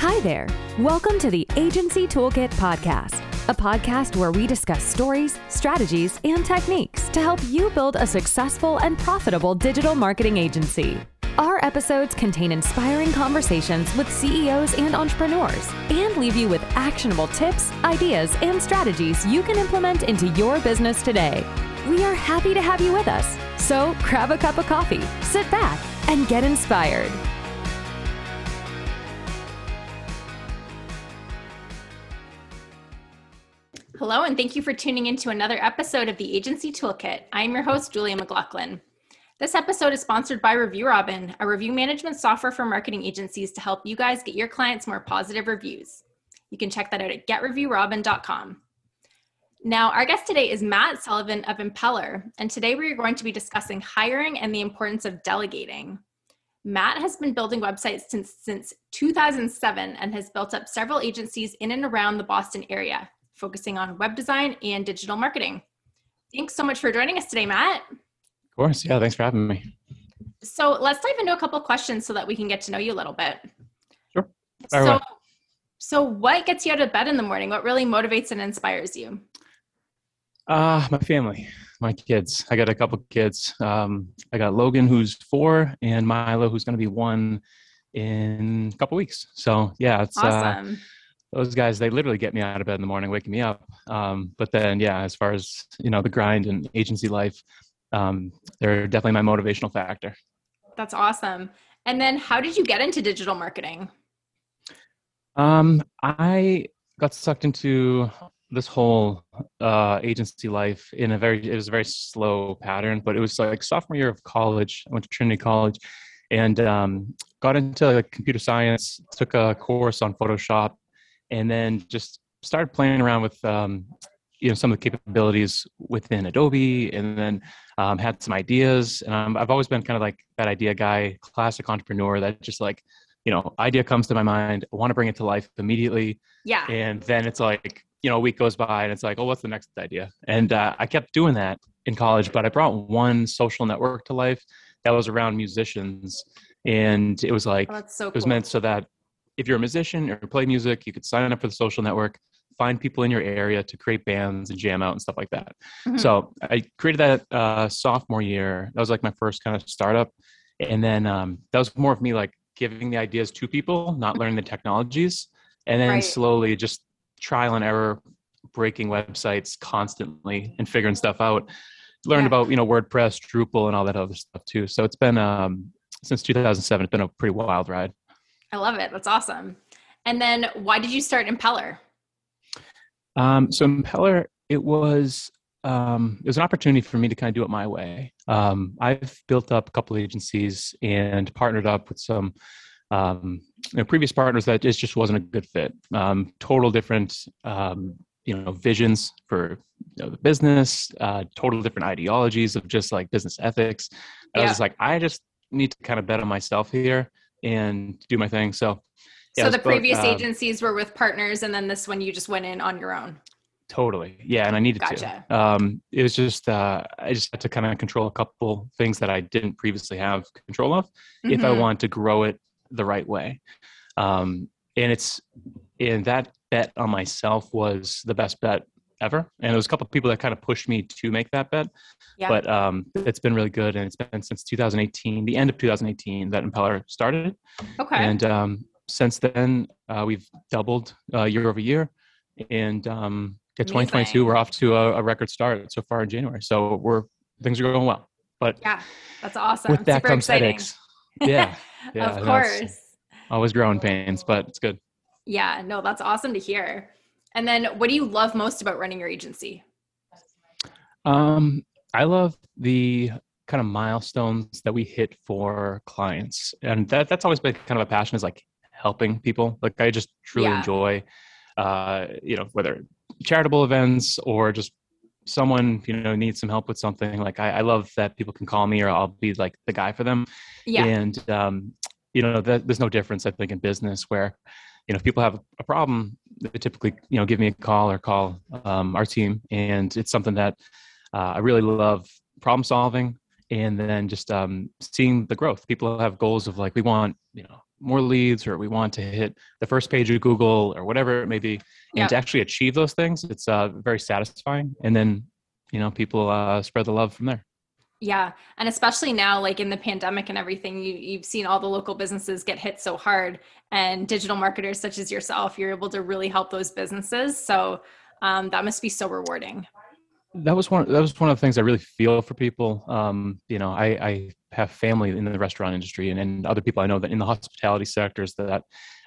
Hi there. Welcome to the Agency Toolkit Podcast, a podcast where we discuss stories, strategies, and techniques to help you build a successful and profitable digital marketing agency. Our episodes contain inspiring conversations with CEOs and entrepreneurs and leave you with actionable tips, ideas, and strategies you can implement into your business today. We are happy to have you with us. So grab a cup of coffee, sit back, and get inspired. Hello, and thank you for tuning in to another episode of the Agency Toolkit. I'm your host, Julia McLaughlin. This episode is sponsored by Review Robin, a review management software for marketing agencies to help you guys get your clients more positive reviews. You can check that out at getreviewrobin.com. Now, our guest today is Matt Sullivan of Impeller, and today we are going to be discussing hiring and the importance of delegating. Matt has been building websites since 2007 and has built up several agencies in and around the Boston area, focusing on web design and digital marketing. Thanks so much for joining us today, Matt. Of course. Yeah. Thanks for having me. So let's dive into a couple of questions so that we can get to know you a little bit. Sure. So what gets you out of bed in the morning? What really motivates and inspires you? My family, my kids. I got a couple kids. I got Logan, who's 4, and Milo, who's going to be 1 in a couple weeks. So yeah, it's awesome. Those guys, they literally get me out of bed in the morning, waking me up. But then, yeah, as far as, the grind and agency life, they're definitely my motivational factor. That's awesome. And then how did you get into digital marketing? I got sucked into this whole agency life it was a very slow pattern, but it was like sophomore year of college. I went to Trinity College and got into computer science, took a course on Photoshop, and then just started playing around with, some of the capabilities within Adobe, and then had some ideas. And I've always been kind of like that idea guy, classic entrepreneur that just idea comes to my mind. I want to bring it to life immediately. Yeah. And then it's like, a week goes by and it's like, oh, what's the next idea? And I kept doing that in college, but I brought one social network to life that was around musicians. And it was like, that's so cool. It was meant so that if you're a musician or play music, you could sign up for the social network, find people in your area to create bands and jam out and stuff like that. Mm-hmm. So I created that sophomore year. That was like my first kind of startup. And then that was more of me like giving the ideas to people, not learning the technologies. And then slowly just trial and error, breaking websites constantly and figuring stuff out. Learned about, WordPress, Drupal, and all that other stuff too. So it's been, since 2007, it's been a pretty wild ride. I love it. That's awesome. And then why did you start Impeller? So Impeller, it was an opportunity for me to kind of do it my way. I've built up a couple of agencies and partnered up with some previous partners that it just wasn't a good fit. Total different, visions for the business, total different ideologies of just like business ethics. I was just like, I just need to kind of bet on myself here and do my thing. So the previous agencies were with partners, and then this one you just went in on your own. Totally. Yeah. And I needed to. It was just, I just had to kind of control a couple things that I didn't previously have control of if I want to grow it the right way. And that bet on myself was the best bet ever. And there was a couple of people that kind of pushed me to make that bet, but it's been really good. And it's been since 2018, the end of 2018 that Impeller started. Okay. And since then we've doubled year over year, and 2022, we're off to a record start so far in January. So things are going well, but yeah, that's awesome. With that Super comes exciting. Headaches. Yeah. Of course. Always growing pains, but it's good. Yeah, no, that's awesome to hear. And then what do you love most about running your agency? I love the kind of milestones that we hit for clients. And that's always been kind of a passion, is like helping people. Like I just truly enjoy, whether charitable events or just someone, needs some help with something. Like I love that people can call me or I'll be like the guy for them. Yeah. And, there's no difference, I think, in business where, if people have a problem, they typically, give me a call or call our team. And it's something that I really love, problem solving, and then just seeing the growth. People have goals of like, we want, more leads, or we want to hit the first page of Google or whatever it may be. And to actually achieve those things, it's very satisfying. And then, people spread the love from there. Yeah. And especially now, like in the pandemic and everything, you've seen all the local businesses get hit so hard, and digital marketers such as yourself, you're able to really help those businesses. So that must be so rewarding. That was one of the things I really feel for people. I have family in the restaurant industry and other people I know that in the hospitality sectors that,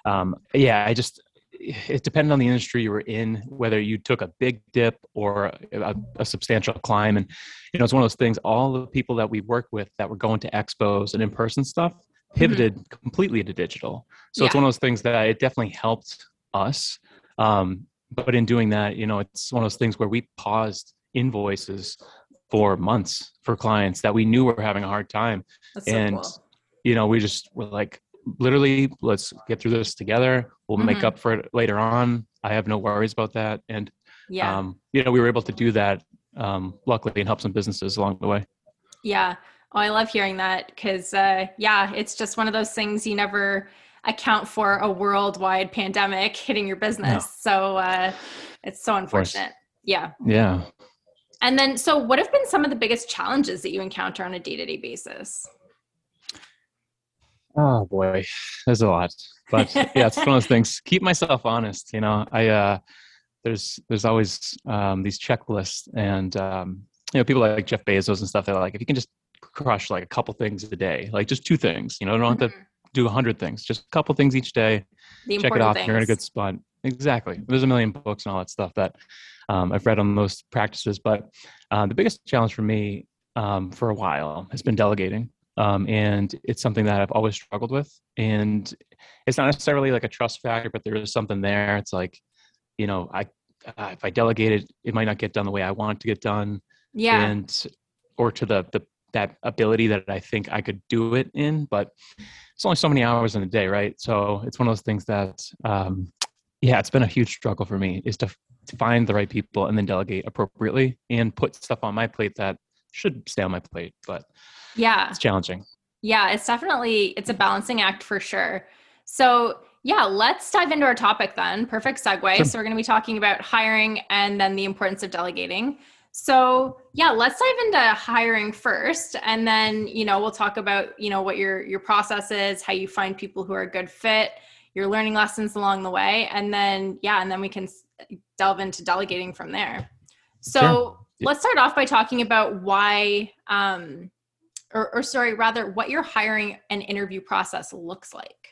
it depended on the industry you were in, whether you took a big dip or a substantial climb. And, it's one of those things, all the people that we work with that were going to expos and in-person stuff pivoted completely to digital. So it's one of those things that it definitely helped us. But in doing that, it's one of those things where we paused invoices for months for clients that we knew were having a hard time. That's so cool. We just were like, literally, let's get through this together. We'll make up for it later on. I have no worries about that. And, we were able to do that, luckily, and help some businesses along the way. Yeah. Oh, I love hearing that because, it's just one of those things you never account for, a worldwide pandemic hitting your business. No. So it's so unfortunate. Yeah. Yeah. And then, so what have been some of the biggest challenges that you encounter on a day-to-day basis? Oh boy, there's a lot, but it's one of those things. Keep myself honest. There's always these checklists, and people like Jeff Bezos and stuff. They're like, if you can just crush like a couple things a day, like just 2 things, don't have to do 100 things, just a couple things each day. Check it off. You're in a good spot. Exactly. There's a million books and all that stuff that I've read on those practices, but the biggest challenge for me for a while has been delegating. And it's something that I've always struggled with, and it's not necessarily like a trust factor, but there is something there. It's like, if I delegate it might not get done the way I want it to get done. Yeah. Or to that ability that I think I could do it in, but it's only so many hours in a day. Right. So it's one of those things that, it's been a huge struggle for me, is to find the right people and then delegate appropriately and put stuff on my plate that should stay on my plate, but it's challenging. Yeah, it's a balancing act for sure. So let's dive into our topic then. Perfect segue. Sure. So we're going to be talking about hiring and then the importance of delegating. So let's dive into hiring first. And then, we'll talk about, what your process is, how you find people who are a good fit, your learning lessons along the way. And then, and then we can delve into delegating from there. So sure. Let's start off by talking about why, what your hiring and interview process looks like.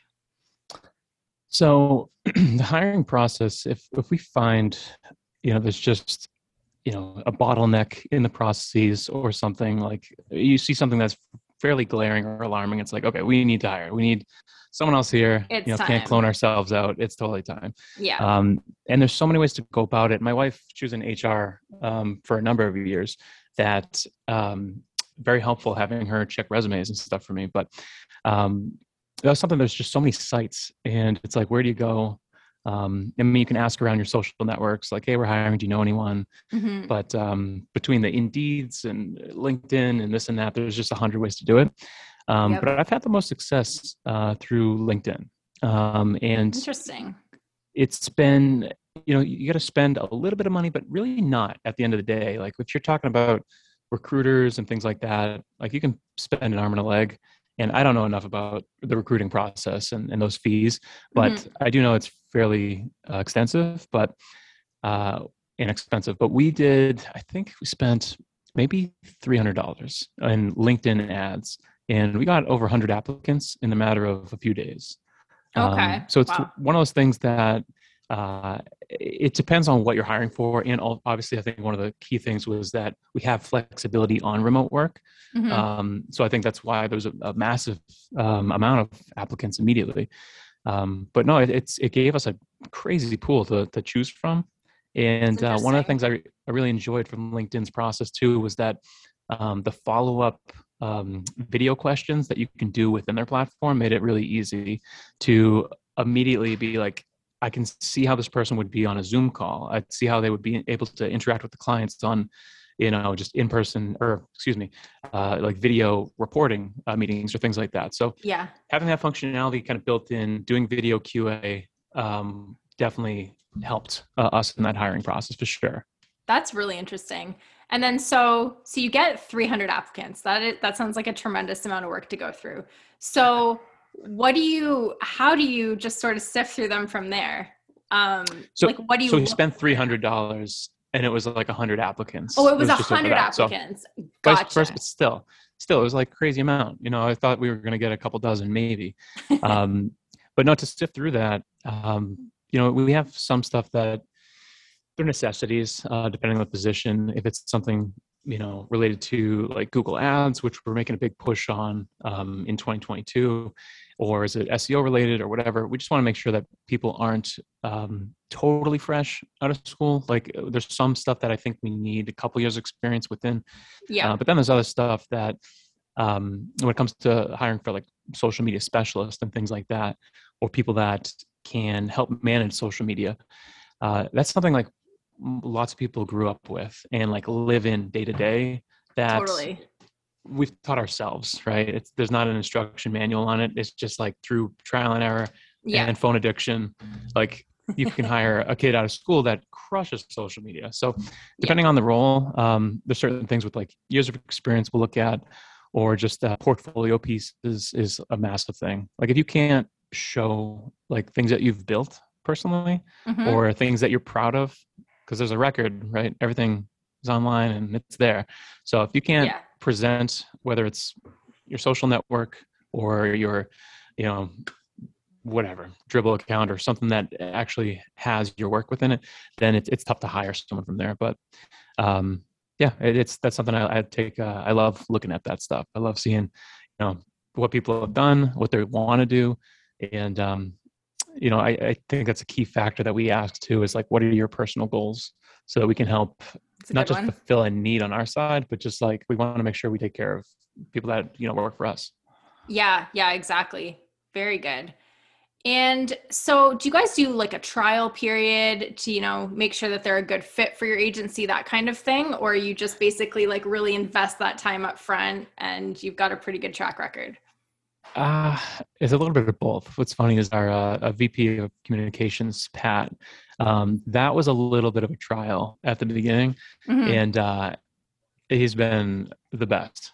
So the hiring process, if we find, there's just, a bottleneck in the processes or something, like you see something that's fairly glaring or alarming, it's like, okay, we need to hire. We need someone else here. It's time. Can't clone ourselves out. It's totally time. Yeah. And there's so many ways to go about it. My wife, she was in HR for a number of years. That very helpful having her check resumes and stuff for me. But that was something. There's just so many sites, and it's like, where do you go? You can ask around your social networks, like, hey, we're hiring. Do you know anyone? Mm-hmm. But between the Indeeds and LinkedIn and this and that, there's just 100 ways to do it. But I've had the most success through LinkedIn. And interesting. It's been, you got to spend a little bit of money, but really not at the end of the day. Like if you're talking about recruiters and things like that, like you can spend an arm and a leg. And I don't know enough about the recruiting process and those fees, but I do know it's fairly extensive, but inexpensive. But I think we spent maybe $300 in LinkedIn ads, and we got over 100 applicants in a matter of a few days. Okay. So it's one of those things that it depends on what you're hiring for. And obviously, I think one of the key things was that we have flexibility on remote work. Mm-hmm. So I think that's why there was a massive amount of applicants immediately. But no, it gave us a crazy pool to choose from. And one of the things I really enjoyed from LinkedIn's process too was that the follow-up video questions that you can do within their platform made it really easy to immediately be like, I can see how this person would be on a Zoom call. I'd see how they would be able to interact with the clients on just in person, or excuse me, like video reporting meetings or things like that. So yeah, having that functionality kind of built in, doing video QA definitely helped us in that hiring process for sure. that's really interesting. And then so you get 300 applicants. That sounds like a tremendous amount of work to go through. So how do you just sort of sift through them from there? So we spent $300 and it was like 100 applicants. Oh, it was 100 applicants. So, gotcha. but still it was like a crazy amount. I thought we were going to get a couple dozen maybe. But not to sift through that. We have some stuff that they're necessities, depending on the position. If it's something, related to like Google Ads, which we're making a big push on in 2022, or is it SEO related or whatever, we just want to make sure that people aren't totally fresh out of school. Like there's some stuff that I think we need a couple years experience within. Yeah. But then there's other stuff that when it comes to hiring for like social media specialists and things like that, or people that can help manage social media, that's something like lots of people grew up with and like live in day to day that totally. We've taught ourselves, right? There's not an instruction manual on it. It's just like through trial and error and phone addiction. Like you can hire a kid out of school that crushes social media. So depending on the role, there's certain things with like years of experience we'll look at, or just portfolio pieces is a massive thing. Like if you can't show like things that you've built personally or things that you're proud of, because there's a record, right? Everything is online and it's there. So if you can't present, whether it's your social network or your, whatever, Dribble account or something that actually has your work within it, then it's tough to hire someone from there. But that's something I take. I love looking at that stuff. I love seeing, what people have done, what they want to do. And, I think that's a key factor that we ask too, is like, what are your personal goals, so that we can help not just fulfill a need on our side, but just like, we want to make sure we take care of people that, work for us. Yeah, exactly. Very good. And so do you guys do like a trial period to, make sure that they're a good fit for your agency, that kind of thing? Or you just basically like really invest that time up front and you've got a pretty good track record? It's a little bit of both. What's funny is our VP of communications, Pat, that was a little bit of a trial at the beginning, and he's been the best.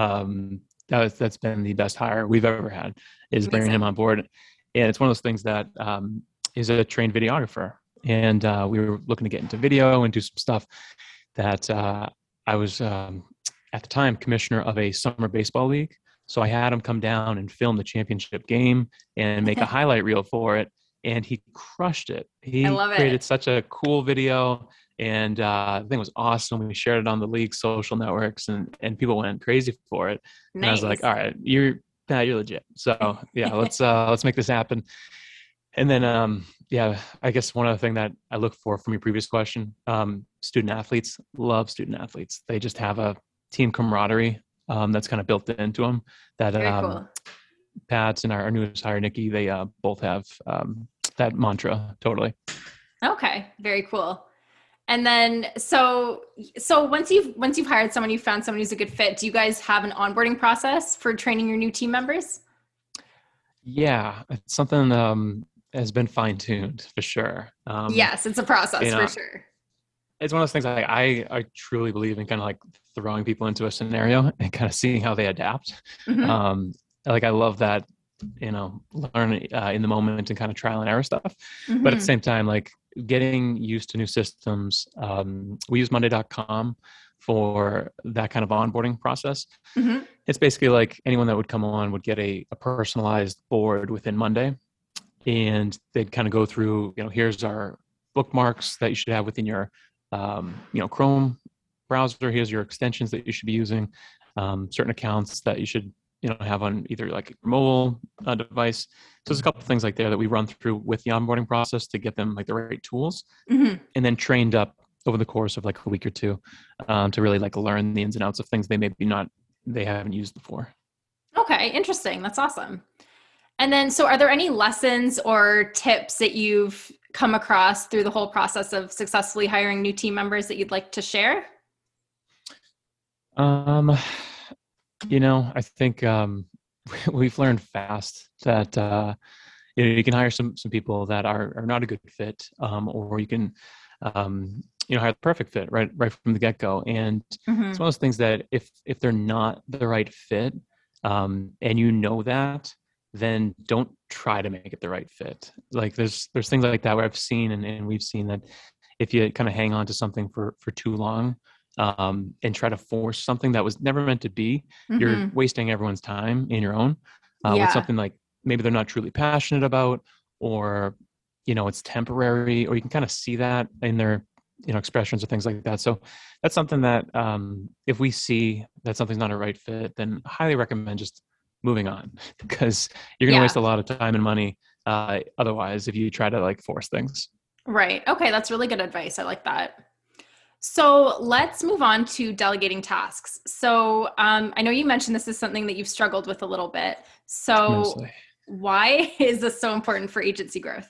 That's been the best hire we've ever had, is bringing him on board. And it's one of those things that he's a trained videographer, and we were looking to get into video and do some stuff that I was at the time commissioner of a summer baseball league. So I had him come down and film the championship game and make a highlight reel for it. And he crushed it. He created such a cool video, and the thing was awesome. We shared it on the league social networks, and people went crazy for it. Nice. And I was like, all right, you're legit. So let's make this happen. And then, I guess one other thing that I look for from your previous question, student athletes, love student athletes. They just have a team camaraderie that's kind of built into them. That cool. Pat and our newest hire, Nikki, they both have that mantra. Totally. Okay, very cool. And then, so once you've hired someone, you've found someone who's a good fit, do you guys have an onboarding process for training your new team members? Yeah, it's something has been fine-tuned for sure. Yes, it's a process for sure. It's one of those things I truly believe in, kind of like throwing people into a scenario and kind of seeing how they adapt. Like I love that, learn in the moment and kind of trial and error stuff. But at the same time, like getting used to new systems. We use Monday.com for that kind of onboarding process. It's basically like anyone that would come on would get a personalized board within Monday, and they'd kind of go through, here's our bookmarks that you should have within your Chrome browser. Here's your extensions that you should be using, certain accounts that you should, have on either like a mobile device. So there's a couple of things like there that we run through with the onboarding process to get them like the right tools, and then trained up over the course of like a week or two to really like learn the ins and outs of things they haven't used before. Okay. Interesting. That's awesome. And then, so are there any lessons or tips that you've come across through the whole process of successfully hiring new team members that you'd like to share? Um, I think we've learned fast that you can hire some people that are not a good fit, or you can hire the perfect fit right from the get go. And it's Hmm. one of those things that if they're not the right fit, and you know that, then don't try to make it the right fit. Like there's things like that where I've seen and we've seen that if you kind of hang on to something for too long, and try to force something that was never meant to be, you're Hmm. wasting everyone's time and your own, with Yeah. something like maybe they're not truly passionate about, or it's temporary, or you can kind of see that in their expressions or things like that. So that's something that, if we see that something's not a right fit, then highly recommend just moving on because you're going to waste Yeah. a lot of time and money, otherwise, if you try to like force things. Right. Okay. That's really good advice. I like that. So let's move on to delegating tasks. So I know you mentioned this is something that you've struggled with a little bit. So Immensely. why is this so important for agency growth?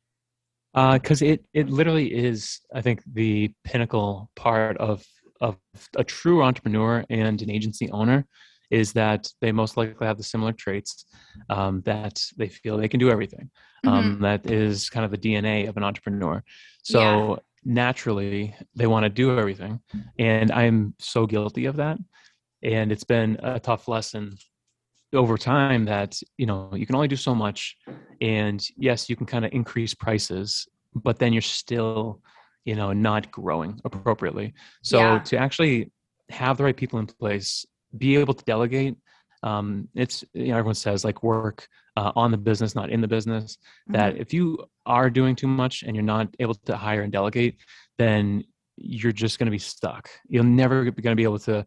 Because it literally is, I think, the pinnacle part of a true entrepreneur and an agency owner is that they most likely have the similar traits, that they feel they can do everything. Hmm. That is kind of the DNA of an entrepreneur. Yeah. So naturally, they want to do everything, and I'm so guilty of that. And it's been a tough lesson over time that you can only do so much, and yes, you can kind of increase prices, but then you're still not growing appropriately. So Yeah. to actually have the right people in place, be able to delegate, it's everyone says like work on the business, not in the business. That Hmm. if you are doing too much and you're not able to hire and delegate, then you're just going to be stuck. You're never going to be able to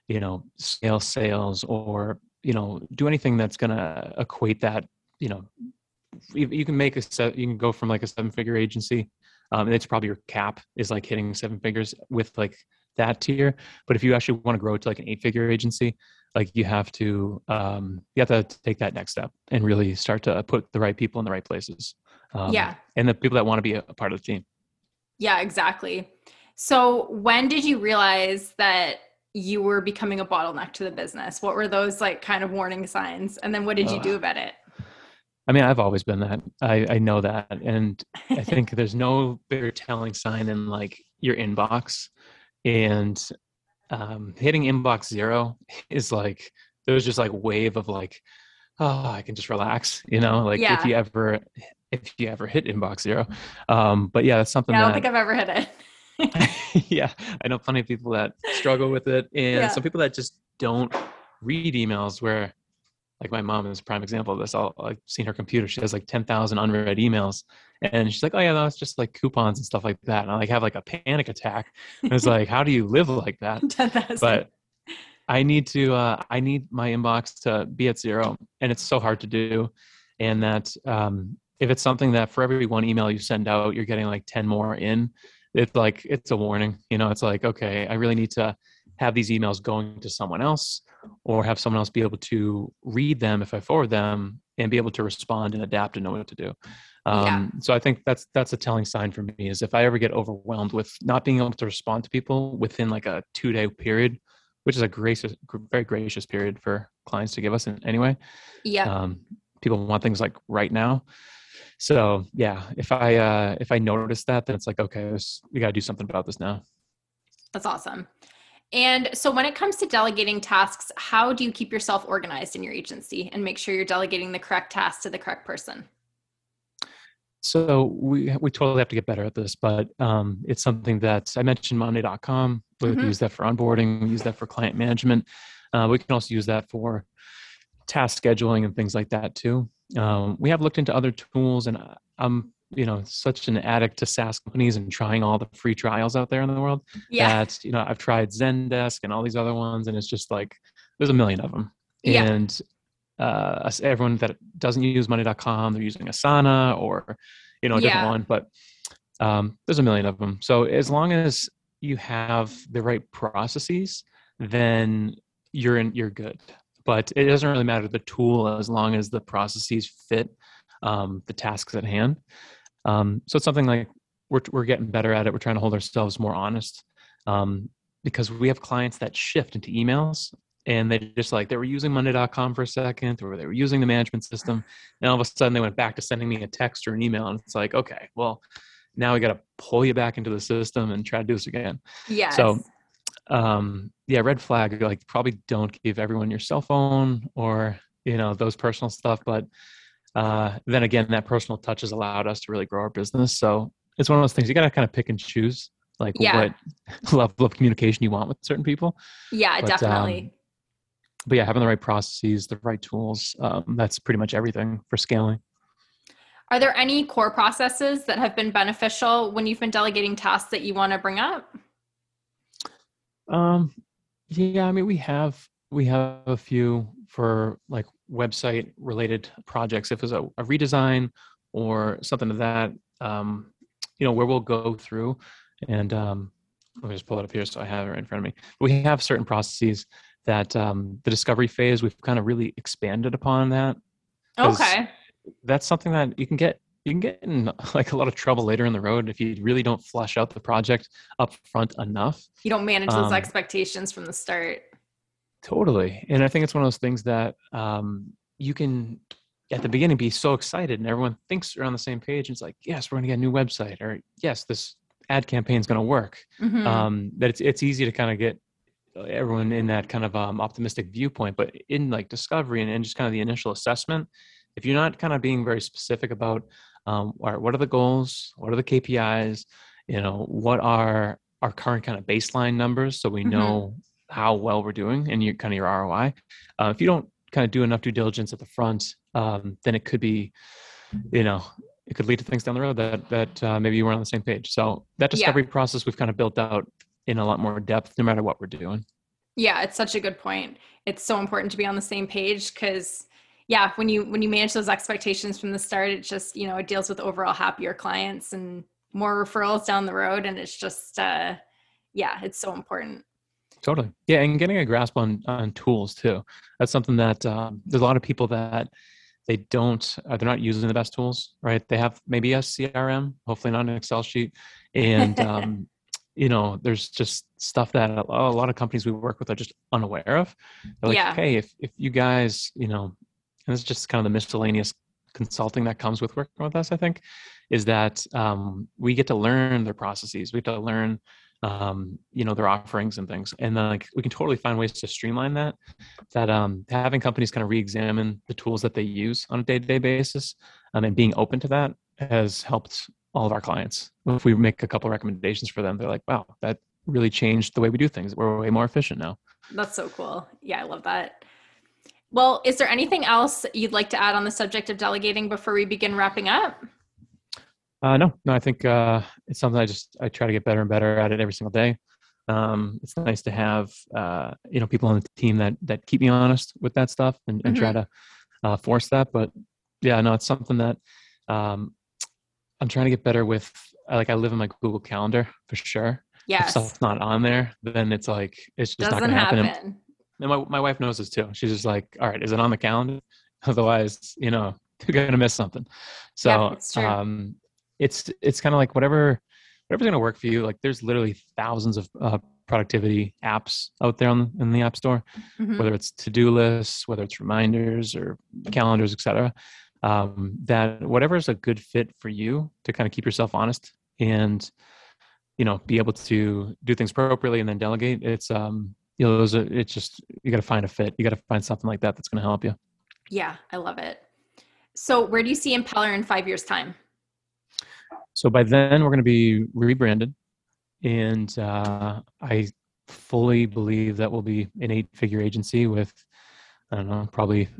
scale sales, or do anything that's going to equate that. you know you can make you can go from like a 7-figure agency, and it's probably your cap is like hitting 7 figures with like that tier. But if you actually want to grow to like an 8-figure agency, like you have to take that next step and really start to put the right people in the right places, Yeah. and the people that want to be a part of the team. Yeah, exactly. So when did you realize that you were becoming a bottleneck to the business? What were those like kind of warning signs? And then what did you do about it? I mean, I've always been that. I know that. And I think there's no bigger telling sign than like your inbox. And hitting inbox zero is like, there's just like wave of like, oh, I can just relax, like if Yeah. you ever hit inbox zero. But yeah, that's something Yeah, I don't that, think I've ever hit it. yeah, I know plenty of people that struggle with it, and Yeah. some people that just don't read emails, where like my mom is a prime example of this. I've seen her computer. She has like 10,000 unread emails, and she's like, "Oh yeah, no, it's just like coupons and stuff like that." And I like have like a panic attack. And it's like, how do you live like that? 10,000. But I need my inbox to be at zero, and it's so hard to do. And that, if it's something that for every one email you send out, you're getting like 10 more in, it's a warning. It's like, okay, I really need to have these emails going to someone else, or have someone else be able to read them if I forward them, and be able to respond and adapt and know what to do. Yeah. So I think that's a telling sign for me, is if I ever get overwhelmed with not being able to respond to people within like a 2-day period, which is a very gracious period for clients to give us in anyway. Yep. Um, People want things like right now. So yeah, if I notice that, then it's like, okay, we got to do something about this now. That's awesome. And so when it comes to delegating tasks, how do you keep yourself organized in your agency and make sure you're delegating the correct task to the correct person? So we totally have to get better at this, but it's something that I mentioned Monday.com. We Hmm. use that for onboarding. We use that for client management. We can also use that for task scheduling and things like that too. We have looked into other tools, and I'm such an addict to SaaS companies and trying all the free trials out there in the world, Yeah. that I've tried Zendesk and all these other ones, and it's just like there's a million of them. Yeah. And everyone that doesn't use Monday.com, they're using Asana or a different Yeah. one, but there's a million of them. So as long as you have the right processes, then you're good. But it doesn't really matter the tool, as long as the processes fit the tasks at hand. So it's something like we're getting better at it. We're trying to hold ourselves more honest. because we have clients that shift into emails, and they just like, they were using monday.com for a second, or they were using the management system, and all of a sudden they went back to sending me a text or an email, and it's like, okay, well, now we got to pull you back into the system and try to do this again. Yes. So yeah, red flag, like probably don't give everyone your cell phone or, those personal stuff. But then again, that personal touch has allowed us to really grow our business. So it's one of those things you got to kind of pick and choose, like what level of communication you want with certain people. Yeah, definitely. But yeah, having the right processes, the right tools, that's pretty much everything for scaling. Are there any core processes that have been beneficial when you've been delegating tasks that you want to bring up? Yeah, I mean, we have a few for like website related projects. If it's a redesign or something of that, where we'll go through and, let me just pull it up here so I have it right in front of me. We have certain processes that, the discovery phase, we've kind of really expanded upon that. Okay. That's something that you can get in like a lot of trouble later in the road if you really don't flush out the project up front enough. You don't manage those expectations from the start. Totally. And I think it's one of those things that you can at the beginning be so excited and everyone thinks you're on the same page. And it's like, yes, we're going to get a new website, or yes, this ad campaign is going to work. That it's easy to kind of get everyone in that kind of optimistic viewpoint. But in like discovery and just kind of the initial assessment, if you're not kind of being very specific about what are the goals, what are the KPIs, what are our current kind of baseline numbers, so we know how well we're doing and your ROI. If you don't kind of do enough due diligence at the front, then it could be, it could lead to things down the road that maybe you weren't on the same page. So that discovery process we've kind of built out in a lot more depth, no matter what we're doing. Yeah, it's such a good point. It's so important to be on the same page because when you manage those expectations from the start, it just, it deals with overall happier clients and more referrals down the road. And it's just, it's so important. Totally. Yeah. And getting a grasp on tools too. That's something that there's a lot of people that they're not using the best tools, right? They have maybe a CRM, hopefully not an Excel sheet. And, there's just stuff that a lot of companies we work with are just unaware of. They're like, hey, if you guys, and it's just kind of the miscellaneous consulting that comes with working with us, I think, is that we get to learn their processes. We get to learn, their offerings and things. And then like, we can totally find ways to streamline that having companies kind of re-examine the tools that they use on a day-to-day basis, and being open to that has helped all of our clients. If we make a couple of recommendations for them, they're like, wow, that really changed the way we do things. We're way more efficient now. That's so cool. Yeah, I love that. Well, is there anything else you'd like to add on the subject of delegating before we begin wrapping up? No, I think it's something I try to get better and better at it every single day. It's nice to have, people on the team that keep me honest with that stuff and try to force that. But yeah, no, it's something that I'm trying to get better with. I live in my Google Calendar for sure. Yes. If stuff's not on there, then it's like, it's just not going to happen. And my wife knows this too. She's just like, all right, is it on the calendar? Otherwise, you're going to miss something. So it's kind of like whatever's going to work for you. Like there's literally thousands of productivity apps out there in the App Store, whether it's to-do lists, whether it's reminders or calendars, etc. That whatever is a good fit for you to kind of keep yourself honest and, be able to do things appropriately and then delegate. It's, it's just, you got to find a fit. You got to find something like that that's going to help you. Yeah, I love it. So where do you see Impeller in 5 years' time? So by then we're going to be rebranded, and I fully believe that we'll be an 8-figure agency with, I don't know, probably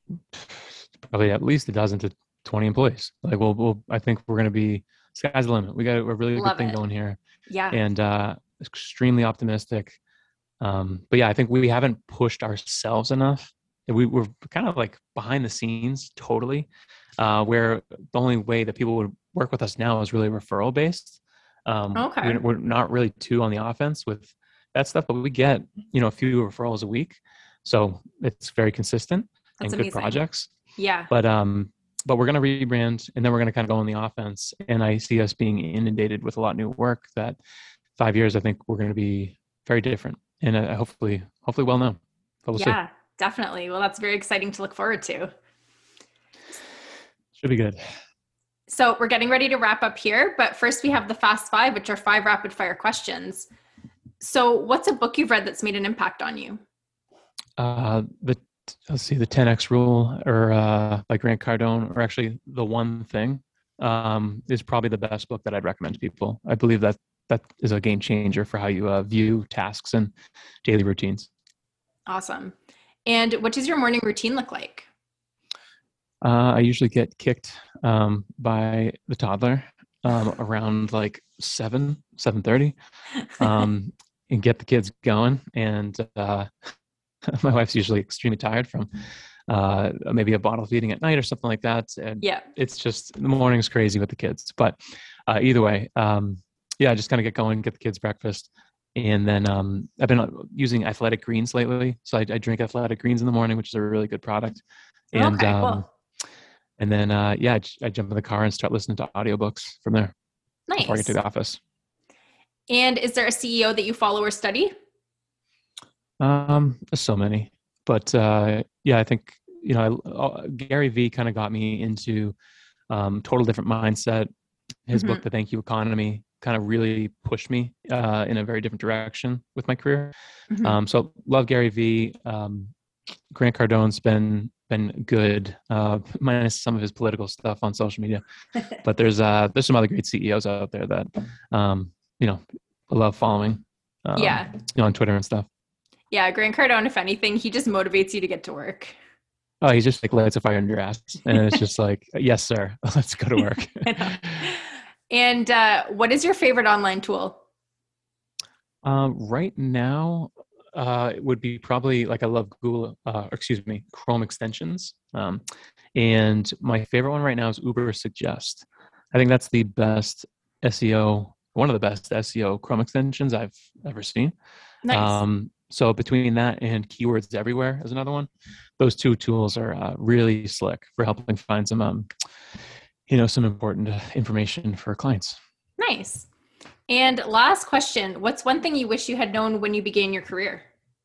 at least a dozen to 20 employees. Like I think we're going to be, sky's the limit. We got a really good thing going here. Yeah. And extremely optimistic. But yeah, I think we haven't pushed ourselves enough. We're kind of like behind the scenes totally, where the only way that people would work with us now is really referral based. We're not really too on the offense with that stuff, but we get, a few referrals a week. So it's very consistent. That's and amazing. Good projects. Yeah. But we're going to rebrand, and then we're going to kind of go on the offense. And I see us being inundated with a lot of new work that 5 years, I think we're going to be very different, and hopefully well known. But we'll see. Definitely. Well, that's very exciting to look forward to. Should be good. So we're getting ready to wrap up here, but first we have the Fast Five, which are 5 rapid fire questions. So what's a book you've read that's made an impact on you? The 10X Rule, or by Grant Cardone, or actually The One Thing, is probably the best book that I'd recommend to people. I believe that is a game changer for how you view tasks and daily routines. Awesome. And what does your morning routine look like? I usually get kicked by the toddler around like 7:30, and get the kids going. And my wife's usually extremely tired from maybe a bottle feeding at night or something like that. And it's just, the morning's crazy with the kids. But either way, just kind of get going, get the kids breakfast. And then I've been using Athletic Greens lately. So I drink Athletic Greens in the morning, which is a really good product. And cool. And then I jump in the car and start listening to audiobooks from there. Nice. Before I get to the office. And is there a CEO that you follow or study? So many, but I think Gary Vee kind of got me into total different mindset. His book, The Thank You Economy, kind of really pushed me in a very different direction with my career. So love Gary Vee. Grant Cardone's been good, minus some of his political stuff on social media. But there's some other great CEOs out there that I love following. On Twitter and stuff. Yeah, Grant Cardone, if anything, he just motivates you to get to work. Oh, he just like lights a fire under your ass, and it's just like, yes, sir, let's go to work. And what is your favorite online tool? Right now, it would be probably like, I love Chrome extensions. And my favorite one right now is Ubersuggest. I think that's the best SEO, one of the best SEO Chrome extensions I've ever seen. Nice. So between that and Keywords Everywhere is another one. Those two tools are really slick for helping find some, some important information for clients. Nice. And last question, what's one thing you wish you had known when you began your career?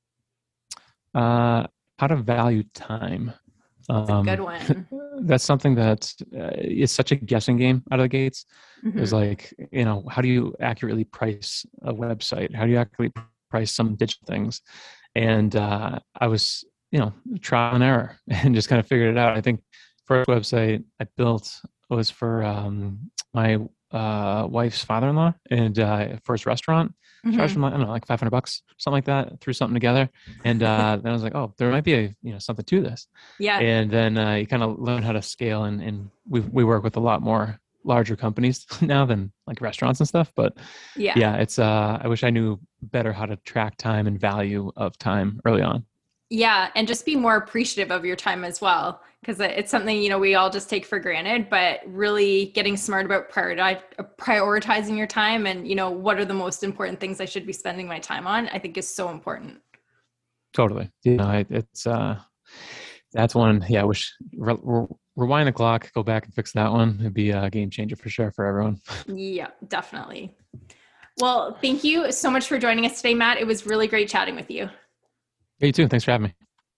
How to value time. That's a good one. That's something that is such a guessing game out of the gates. It's like, how do you accurately price a website? How do you accurately price some digital things? And I was, trial and error and just kind of figured it out. I think first website I built was for my wife's father-in-law, and first restaurant. Charged him, I don't know, like $500, something like that. Threw something together, and then I was like, oh, there might be something to this. Yeah. And then you kind of learn how to scale, and we work with a lot more larger companies now than like restaurants and stuff. But it's I wish I knew better how to track time and value of time early on. Yeah, and just be more appreciative of your time as well, because it's something, we all just take for granted, but really getting smart about prioritizing your time and, what are the most important things I should be spending my time on, I think is so important. Totally. It's that's one. Yeah, I wish rewind the clock, go back and fix that one. It'd be a game changer for sure for everyone. Yeah, definitely. Well, thank you so much for joining us today, Matt. It was really great chatting with you. You too. Thanks for having me.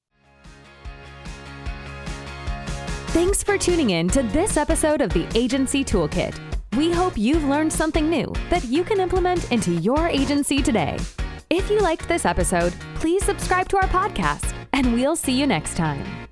Thanks for tuning in to this episode of the Agency Toolkit. We hope you've learned something new that you can implement into your agency today. If you liked this episode, please subscribe to our podcast, and we'll see you next time.